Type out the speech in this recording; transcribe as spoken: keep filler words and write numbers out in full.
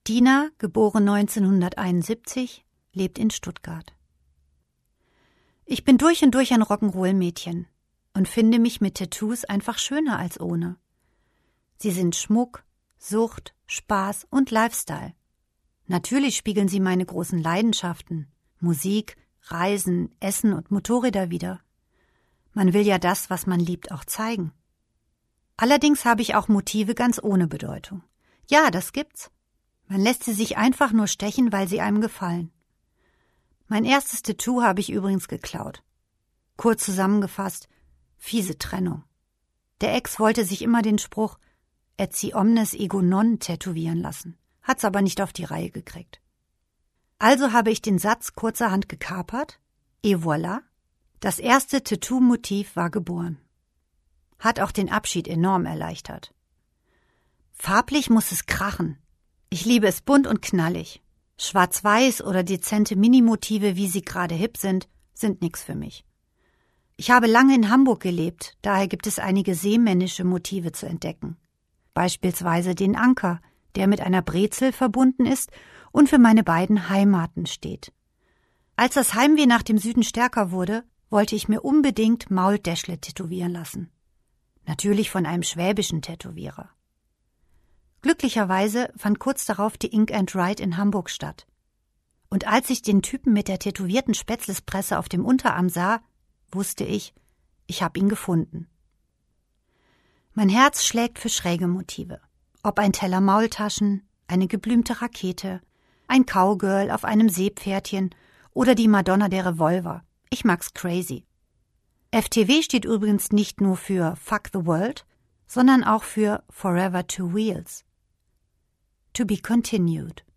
Dina, geboren neunzehnhunderteinundsiebzig, lebt in Stuttgart. Ich bin durch und durch ein Rock'n'Roll-Mädchen und finde mich mit Tattoos einfach schöner als ohne. Sie sind Schmuck, Sucht, Spaß und Lifestyle. Natürlich spiegeln sie meine großen Leidenschaften, Musik, Reisen, Essen und Motorräder wider. Man will ja das, was man liebt, auch zeigen. Allerdings habe ich auch Motive ganz ohne Bedeutung. Ja, das gibt's. Man lässt sie sich einfach nur stechen, weil sie einem gefallen. Mein erstes Tattoo habe ich übrigens geklaut. Kurz zusammengefasst, fiese Trennung. Der Ex wollte sich immer den Spruch "Etsi omnes ego non" tätowieren lassen, hat's aber nicht auf die Reihe gekriegt. Also habe ich den Satz kurzerhand gekapert, et voilà, das erste Tattoo-Motiv war geboren. Hat auch den Abschied enorm erleichtert. Farblich muss es krachen. Ich liebe es bunt und knallig. Schwarz-Weiß oder dezente Minimotive, wie sie gerade hip sind, sind nix für mich. Ich habe lange in Hamburg gelebt, daher gibt es einige seemännische Motive zu entdecken. Beispielsweise den Anker, der mit einer Brezel verbunden ist und für meine beiden Heimaten steht. Als das Heimweh nach dem Süden stärker wurde, wollte ich mir unbedingt Maultäschle tätowieren lassen. Natürlich von einem schwäbischen Tätowierer. Glücklicherweise fand kurz darauf die Ink and Write in Hamburg statt. Und als ich den Typen mit der tätowierten Spätzlespresse auf dem Unterarm sah, wusste ich, ich habe ihn gefunden. Mein Herz schlägt für schräge Motive. Ob ein Teller Maultaschen, eine geblümte Rakete, ein Cowgirl auf einem Seepferdchen oder die Madonna der Revolver. Ich mag's crazy. F T W steht übrigens nicht nur für Fuck the World, sondern auch für Forever Two Wheels. To be continued.